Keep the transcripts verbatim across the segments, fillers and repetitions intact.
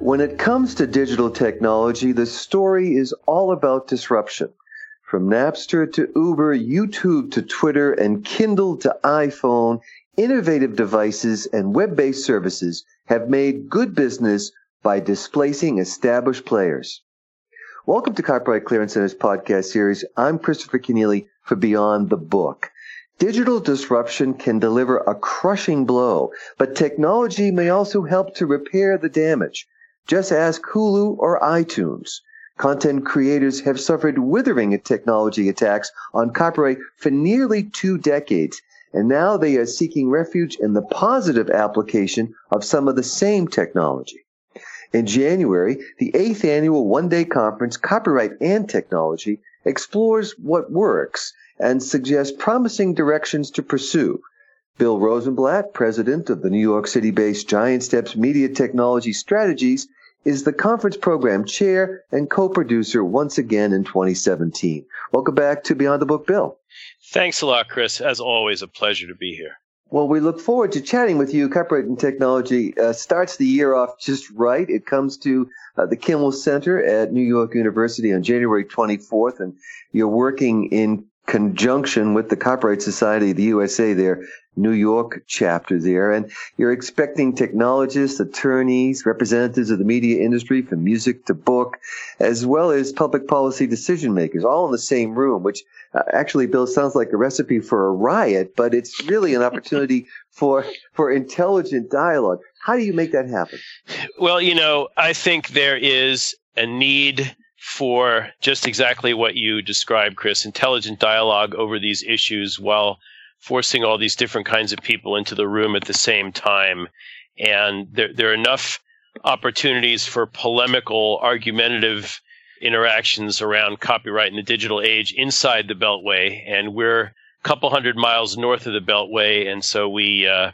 When it comes to digital technology, the story is all about disruption. From Napster to Uber, YouTube to Twitter, and Kindle to iPhone, innovative devices and web-based services have made good business by displacing established players. Welcome to Copyright Clearance Center's podcast series. I'm Christopher Keneally for Beyond the Book. Digital disruption can deliver a crushing blow, but technology may also help to repair the damage. Just ask Hulu or iTunes. Content creators have suffered withering technology attacks on copyright for nearly two decades, and now they are seeking refuge in the positive application of some of the same technology. In January, the eighth annual one-day conference, Copyright and Technology, explores what works and suggests promising directions to pursue. Bill Rosenblatt, president of the New York City-based Giant Steps Media Technology Strategies, is the conference program chair and co-producer once again in twenty seventeen. Welcome back to Beyond the Book, Bill. Thanks a lot, Chris. As always, a pleasure to be here. Well, we look forward to chatting with you. Copyright and Technology uh, starts the year off just right. It comes to uh, the Kimmel Center at New York University on January twenty-fourth, and you're working in conjunction with the Copyright Society of the U S A, their New York chapter there. And you're expecting technologists, attorneys, representatives of the media industry from music to book, as well as public policy decision makers, all in the same room, which uh, actually, Bill, sounds like a recipe for a riot, but it's really an opportunity for for intelligent dialogue. How do you make that happen? Well, you know, I think there is a need for just exactly what you described, Chris, intelligent dialogue over these issues while forcing all these different kinds of people into the room at the same time. And there, there are enough opportunities for polemical, argumentative interactions around copyright in the digital age inside the Beltway. And we're a couple hundred miles north of the Beltway. And so we, uh,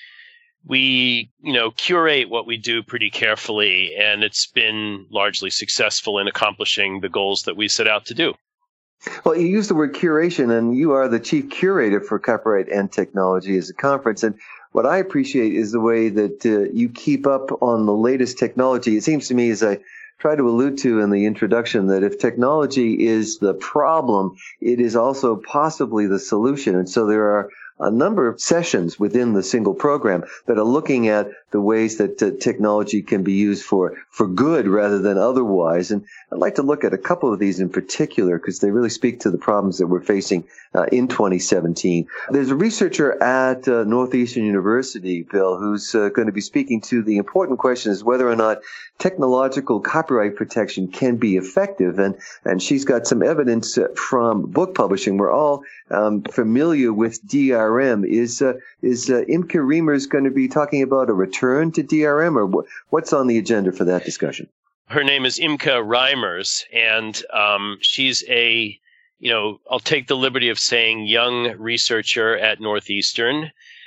we, you know, curate what we do pretty carefully. And it's been largely successful in accomplishing the goals that we set out to do. Well, you use the word curation, and you are the chief curator for Copyright and Technology as a conference. And what I appreciate is the way that uh, you keep up on the latest technology. It seems to me, as I try to allude to in the introduction, that if technology is the problem, it is also possibly the solution. And so there are a number of sessions within the single program that are looking at the ways that uh, technology can be used for, for good rather than otherwise. And I'd like to look at a couple of these in particular because they really speak to the problems that we're facing uh, in twenty seventeen. There's a researcher at uh, Northeastern University, Bill, who's uh, going to be speaking to the important question is whether or not technological copyright protection can be effective. And, and she's got some evidence uh, from book publishing. We're all um, familiar with D R M. Is uh, is uh, Imke Reimers going to be talking about a return to D R M, or wh- what's on the agenda for that discussion? Her name is Imke Reimers, and um, she's a, you know, I'll take the liberty of saying young researcher at Northeastern.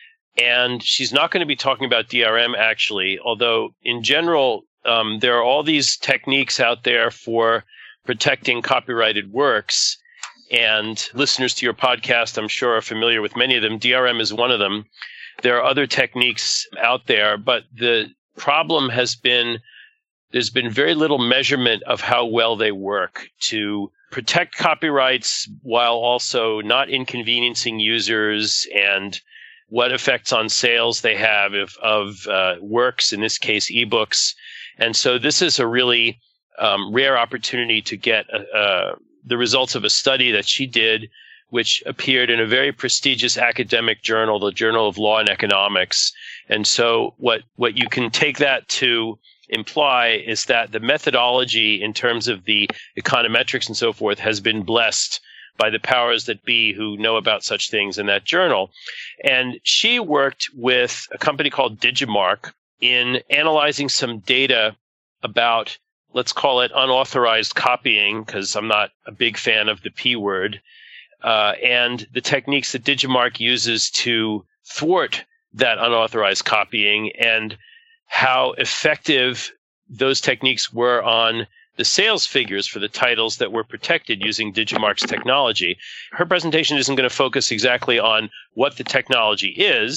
And she's not going to be talking about D R M, actually, although in general, um, there are all these techniques out there for protecting copyrighted works. And listeners to your podcast, I'm sure, are familiar with many of them. D R M is one of them. There are other techniques out there, but the problem has been there's been very little measurement of how well they work to protect copyrights while also not inconveniencing users, and what effects on sales they have of, of uh, works, in this case, ebooks. And so this is a really um, rare opportunity to get a, a the results of a study that she did, which appeared in a very prestigious academic journal, the Journal of Law and Economics. And so what, what you can take that to imply is that the methodology in terms of the econometrics and so forth has been blessed by the powers that be who know about such things in that journal. And she worked with a company called Digimarc in analyzing some data about, let's call it unauthorized copying, because I'm not a big fan of the P word, uh, and the techniques that Digimarc uses to thwart that unauthorized copying, and how effective those techniques were on the sales figures for the titles that were protected using Digimarc's technology. Her presentation isn't going to focus exactly on what the technology is,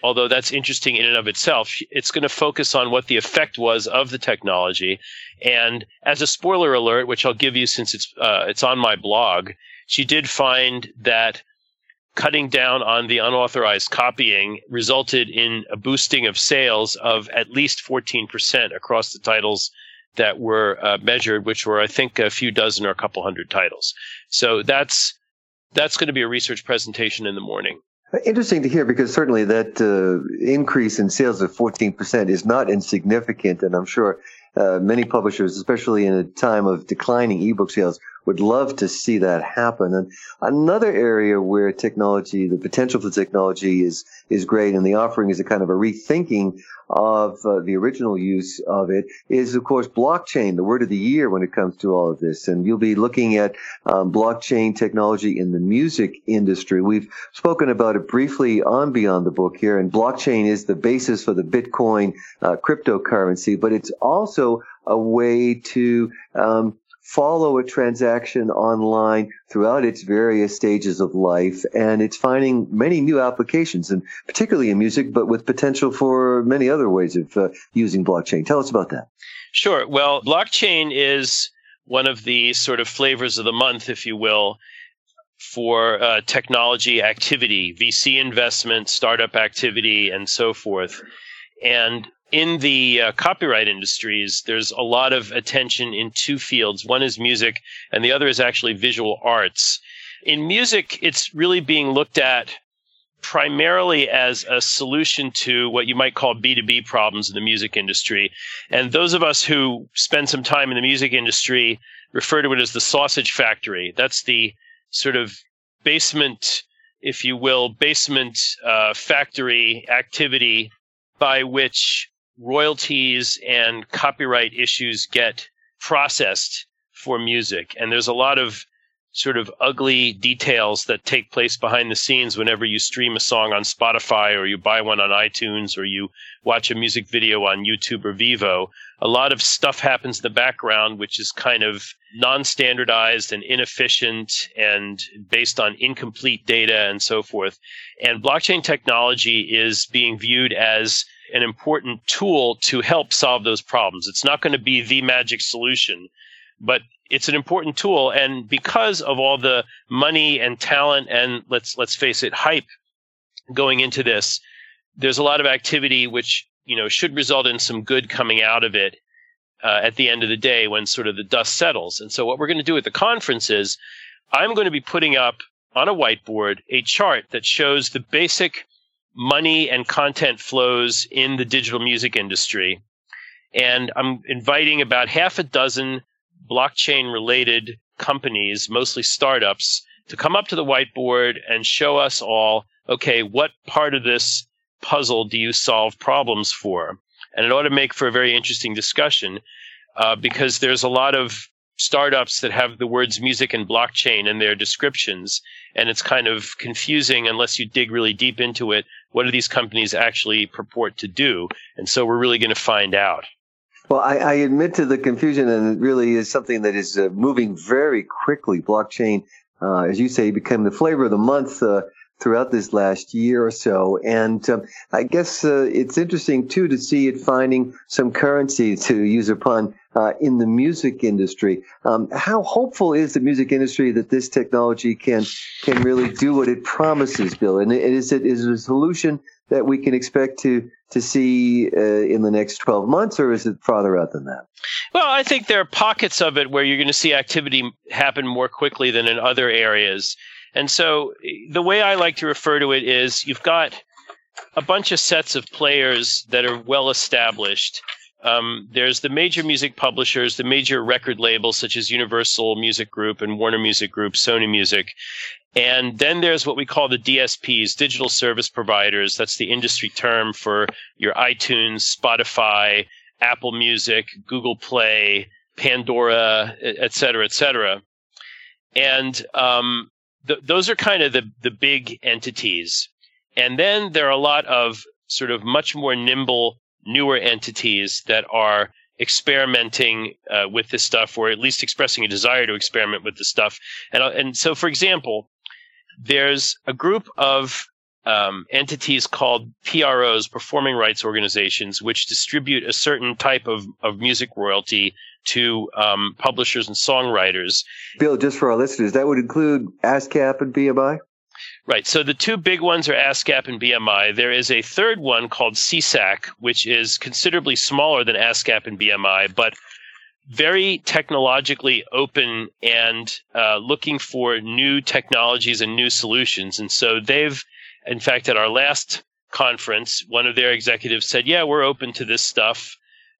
although that's interesting in and of itself. It's going to focus on what the effect was of the technology. And as a spoiler alert, which I'll give you since it's uh, it's on my blog, she did find that cutting down on the unauthorized copying resulted in a boosting of sales of at least fourteen percent across the titles that were uh, measured, which were, I think, a few dozen or a couple hundred titles. So that's that's going to be a research presentation in the morning. Interesting to hear, because certainly that uh, increase in sales of fourteen percent is not insignificant, and I'm sure uh, many publishers, especially in a time of declining ebook sales, would love to see that happen. And another area where technology, the potential for technology is is great, and the offering is a kind of a rethinking of uh, the original use of it, is, of course, blockchain, the word of the year when it comes to all of this. And you'll be looking at um, blockchain technology in the music industry. We've spoken about it briefly on Beyond the Book here, and blockchain is the basis for the Bitcoin uh, cryptocurrency, but it's also a way to um, follow a transaction online throughout its various stages of life, and it's finding many new applications, and particularly in music, but with potential for many other ways of uh, using blockchain. Tell us about that. Sure. Well, blockchain is one of the sort of flavors of the month, if you will, for uh, technology activity, V C investment, startup activity, and so forth. And in the uh, copyright industries, there's a lot of attention in two fields. One is music, and the other is actually visual arts. In music, it's really being looked at primarily as a solution to what you might call B two B problems in the music industry. And those of us who spend some time in the music industry refer to it as the sausage factory. That's the sort of basement, if you will, basement uh, factory activity by which royalties and copyright issues get processed for music. And there's a lot of sort of ugly details that take place behind the scenes whenever you stream a song on Spotify, or you buy one on iTunes, or you watch a music video on YouTube or Vivo. A lot of stuff happens in the background which is kind of non-standardized and inefficient and based on incomplete data and so forth. And blockchain technology is being viewed as an important tool to help solve those problems. It's not going to be the magic solution, but it's an important tool. And because of all the money and talent and, let's let's face it, hype going into this, there's a lot of activity which, you know, should result in some good coming out of it uh, at the end of the day when sort of the dust settles. And so what we're going to do at the conference is I'm going to be putting up on a whiteboard a chart that shows the basic money and content flows in the digital music industry. And I'm inviting about half a dozen blockchain-related companies, mostly startups, to come up to the whiteboard and show us all, okay, what part of this puzzle do you solve problems for? And it ought to make for a very interesting discussion uh, because there's a lot of startups that have the words music and blockchain in their descriptions, and it's kind of confusing unless you dig really deep into it. What do these companies actually purport to do? And so we're really going to find out. Well, I, I admit to the confusion, and it really is something that is uh, moving very quickly. Blockchain, uh, as you say, became the flavor of the month uh, throughout this last year or so. And um, I guess uh, it's interesting, too, to see it finding some currency, to use a pun, uh, in the music industry. Um, how hopeful is the music industry that this technology can can really do what it promises, Bill? And is it is it a solution that we can expect to to see uh, in the next twelve months, or is it farther out than that? Well, I think there are pockets of it where you're going to see activity happen more quickly than in other areas. And so the way I like to refer to it is you've got a bunch of sets of players that are well established. Um, there's the major music publishers, the major record labels such as Universal Music Group and Warner Music Group, Sony Music. And then there's what we call the D S Ps, digital service providers. That's the industry term for your iTunes, Spotify, Apple Music, Google Play, Pandora, et cetera, et cetera. And um, th- those are kind of the, the big entities. And then there are a lot of sort of much more nimble, newer entities that are experimenting uh, with this stuff, or at least expressing a desire to experiment with this stuff. And, and so, for example, there's a group of um, entities called P R Os, performing rights organizations, which distribute a certain type of, of music royalty to um, publishers and songwriters. Bill, just for our listeners, that would include ASCAP and B M I? Right. So the two big ones are ASCAP and B M I. There is a third one called C S A C, which is considerably smaller than ASCAP and B M I, but very technologically open and uh, looking for new technologies and new solutions. And so they've, in fact, at our last conference, one of their executives said, yeah, we're open to this stuff,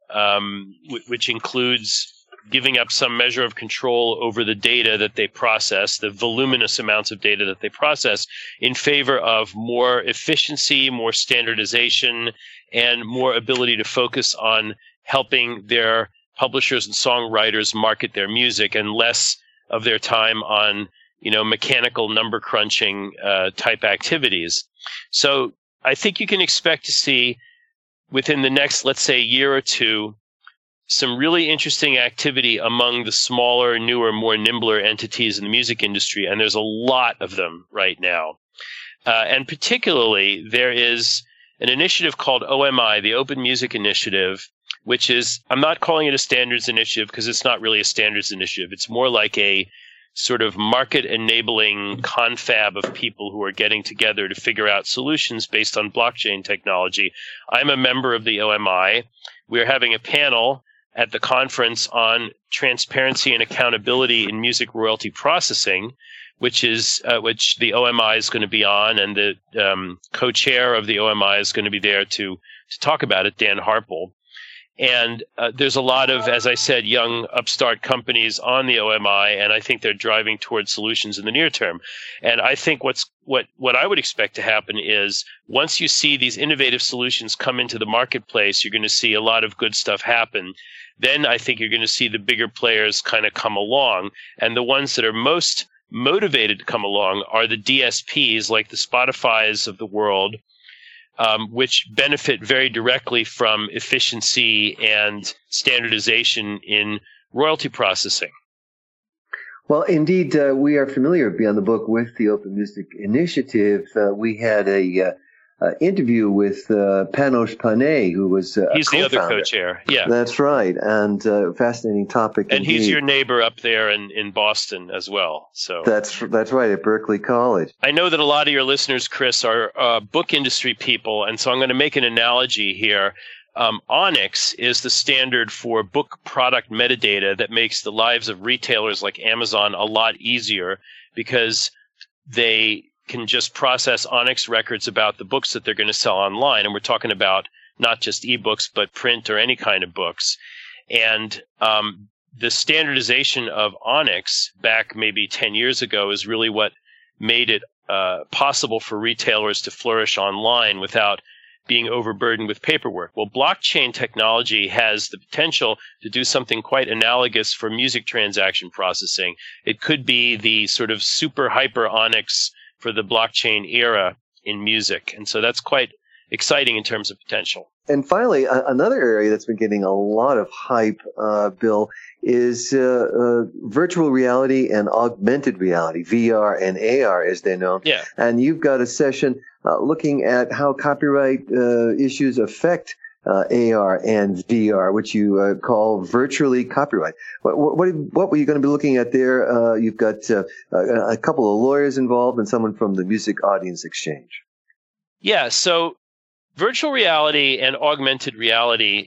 um, w- which includes giving up some measure of control over the data that they process, the voluminous amounts of data that they process, in favor of more efficiency, more standardization, and more ability to focus on helping their publishers and songwriters market their music, and less of their time on, you know, mechanical number crunching uh, type activities. So I think you can expect to see within the next, let's say, year or two, some really interesting activity among the smaller, newer, more nimbler entities in the music industry, and there's a lot of them right now. Uh, and particularly, there is an initiative called O M I, the Open Music Initiative, which is, I'm not calling it a standards initiative because it's not really a standards initiative. It's more like a sort of market-enabling confab of people who are getting together to figure out solutions based on blockchain technology. I'm a member of the O M I. We're having a panel at the conference on transparency and accountability in music royalty processing, which is uh, which the O M I is going to be on, and the um, co-chair of the O M I is going to be there to to talk about it, Dan Harpel. And uh, there's a lot of, as I said, young upstart companies on the O M I, and I think they're driving towards solutions in the near term. And I think what's what what I would expect to happen is once you see these innovative solutions come into the marketplace, you're going to see a lot of good stuff happen. Then I think you're going to see the bigger players kind of come along, and the ones that are most motivated to come along are the D S Ps, like the Spotifys of the world, Um, which benefit very directly from efficiency and standardization in royalty processing. Well, indeed, uh, we are familiar beyond the book with the Open Music Initiative. Uh, we had a uh, uh, interview with uh, Panos Panay, who was uh, he's a the co-founder. other co-chair. Yeah, that's right, and uh, fascinating topic. And indeed. He's your neighbor up there in, in Boston as well. So that's that's right, at Berkeley College. I know that a lot of your listeners, Chris, are uh, book industry people, and so I'm going to make an analogy here. Um, Onyx is the standard for book product metadata that makes the lives of retailers like Amazon a lot easier, because they can just process Onyx records about the books that they're going to sell online. And we're talking about not just ebooks, but print or any kind of books. And um, the standardization of Onyx back maybe ten years ago is really what made it uh, possible for retailers to flourish online without being overburdened with paperwork. Well, blockchain technology has the potential to do something quite analogous for music transaction processing. It could be the sort of super hyper Onyx for the blockchain era in music. And so that's quite exciting in terms of potential. And finally, uh, another area that's been getting a lot of hype, uh, Bill, is uh, uh, virtual reality and augmented reality, V R and A R, as they're known. Yeah. And you've got a session uh, looking at how copyright uh, issues affect uh, A R and V R, which you uh, call virtually copyright. What, what, what were you going to be looking at there? Uh, you've got uh, a, a couple of lawyers involved and someone from the Music Audience Exchange. Yeah, so virtual reality and augmented reality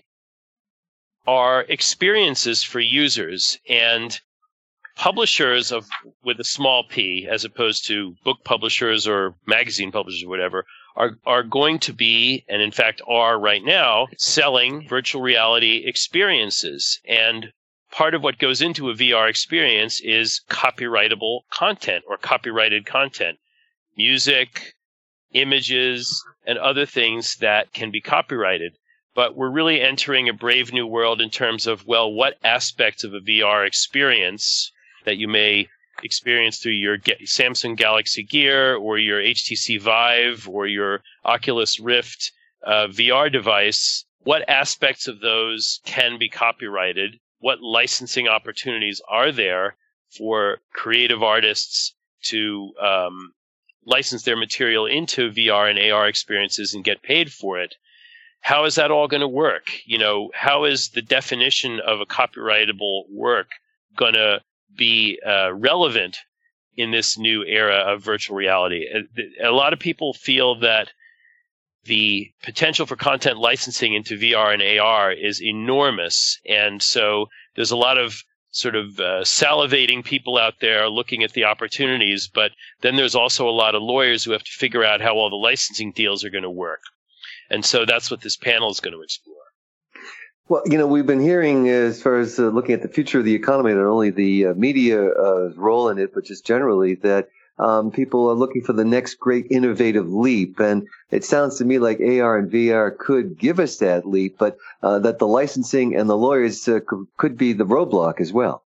are experiences for users, and publishers of with a small p, as opposed to book publishers or magazine publishers or whatever, are are going to be, and in fact are right now, selling virtual reality experiences. And part of what goes into a V R experience is copyrightable content or copyrighted content, music, images, and other things that can be copyrighted. But we're really entering a brave new world in terms of, well, what aspects of a V R experience that you may experience through your Samsung Galaxy Gear or your H T C Vive or your Oculus Rift uh, V R device, what aspects of those can be copyrighted? What licensing opportunities are there for creative artists to um, license their material into V R and A R experiences and get paid for it. How is that all going to work? You know, how is the definition of a copyrightable work going to be uh, relevant in this new era of virtual reality? A, a lot of people feel that the potential for content licensing into V R and A R is enormous. And so there's a lot of sort of uh, salivating people out there looking at the opportunities. But then there's also a lot of lawyers who have to figure out how all the licensing deals are going to work. And so that's what this panel is going to explore. Well, you know, we've been hearing as far as uh, looking at the future of the economy, not only the uh, media uh, role in it, but just generally that Um, people are looking for the next great innovative leap. And it sounds to me like A R and V R could give us that leap, but uh, that the licensing and the lawyers uh, could, could be the roadblock as well.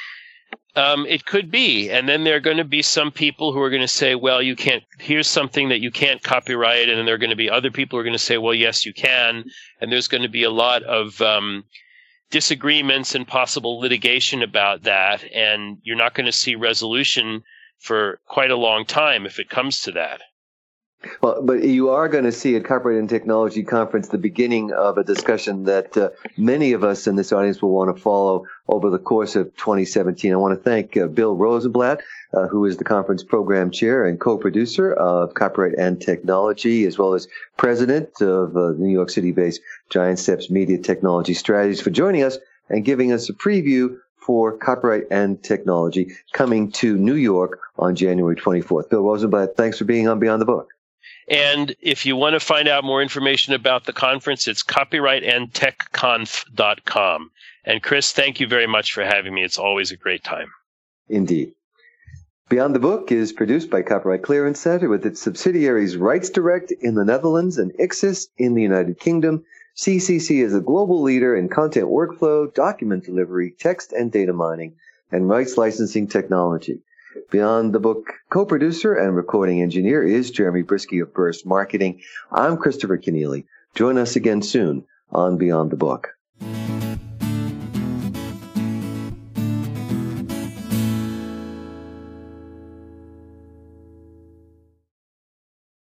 Um, it could be. And then there are going to be some people who are going to say, well, you can't, here's something that you can't copyright. And then there are going to be other people who are going to say, well, yes, you can. And there's going to be a lot of um, disagreements and possible litigation about that. And you're not going to see resolution for quite a long time if it comes to that. Well, but you are going to see at Copyright and Technology Conference the beginning of a discussion that uh, many of us in this audience will want to follow over the course of twenty seventeen. I want to thank uh, Bill Rosenblatt, uh, who is the conference program chair and co-producer of Copyright and Technology, as well as president of uh, New York City-based Giant Steps Media Technology Strategies, for joining us and giving us a preview for Copyright and Technology coming to New York on January twenty-fourth. Bill Rosenblatt, thanks for being on Beyond the Book. And if you want to find out more information about the conference, it's copyright and tech conf dot com. And Chris, thank you very much for having me. It's always a great time. Indeed. Beyond the Book is produced by Copyright Clearance Center with its subsidiaries Rights Direct in the Netherlands and Ixis in the United Kingdom. C C C is a global leader in content workflow, document delivery, text and data mining, and rights licensing technology. Beyond the Book co-producer and recording engineer is Jeremy Brisky of Burst Marketing. I'm Christopher Keneally. Join us again soon on Beyond the Book.